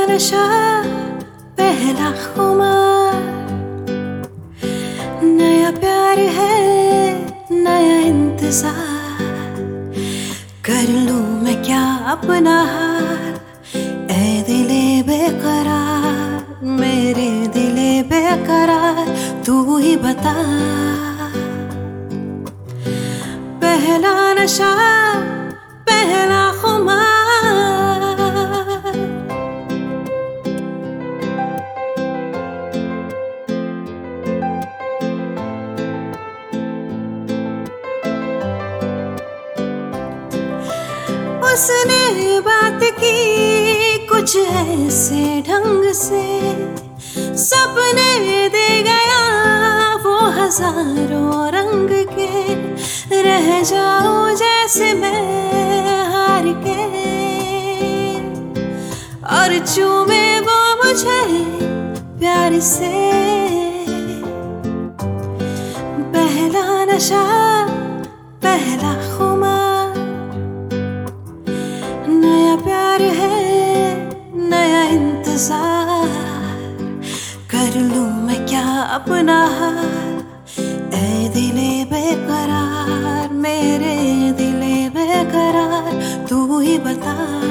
नशा पहला खुमार, नया प्यार है नया इंतजार। कर लूं मैं क्या अपना हाल, ऐ दिले बेकरार, मेरे दिले बेकरार, तू ही बता। पहला नशा पहला खुमार, उसने बात की कुछ ऐसे ढंग से, सपने दे गया वो हजारों रंग के। रह जाऊं जैसे मैं हार के, और चूमे वो मुझे प्यार से। पहला नशा पहला खुमार, नया प्यार है नया इंतजार। कर लूं मैं क्या अपना हाल, ऐ दिले बेकरार, मेरे दिले बेकरार, तू ही बता।